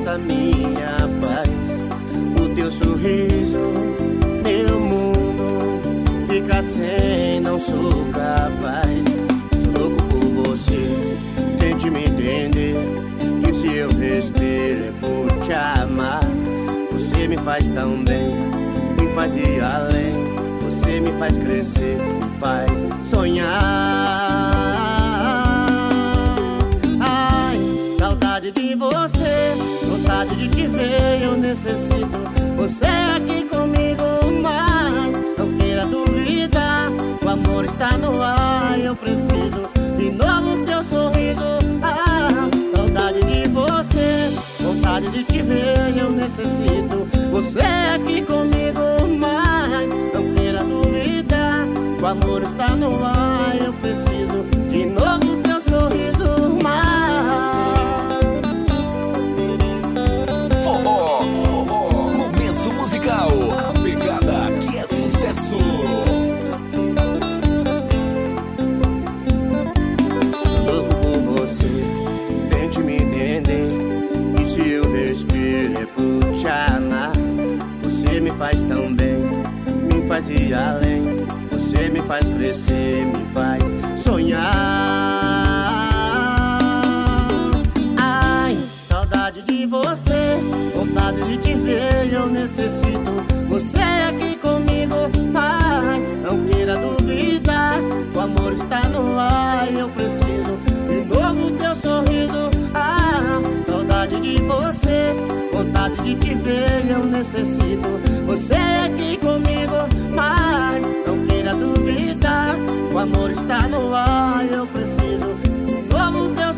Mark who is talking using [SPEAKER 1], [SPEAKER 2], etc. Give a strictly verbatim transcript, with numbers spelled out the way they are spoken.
[SPEAKER 1] a minha paz. O teu sorriso, meu mundo fica sem, não sou capaz. Sou louco por você, tente me entender, que se eu respiro é por te amar. Você me faz tão bem, me faz ir além. Você me faz crescer, me faz sonhar. Ai, saudade de você, vontade de te ver, eu necessito você aqui comigo, mas não queira duvidar, o amor está no ar, eu preciso de novo teu sorriso. Ah, saudade de você, vontade de te ver, eu necessito você aqui comigo, mas não queira duvidar, o amor está no ar, eu preciso de novo teu sorriso. Mas
[SPEAKER 2] forró, forró, começo musical, a pegada que é sucesso.
[SPEAKER 1] Sou louco por você, tente me entender, e se eu respiro é por te amar. Você me faz tão bem, me faz ir além. Você me faz crescer, me faz sonhar. Ai, saudade de você, vontade de te ver, eu necessito você aqui comigo, mas não queira duvidar, o amor está no ar, eu preciso de novo teu sorriso. Ah, saudade de você, vontade de te ver, eu necessito você aqui comigo, mas não queira duvidar, o amor está no ar, eu preciso de novo teu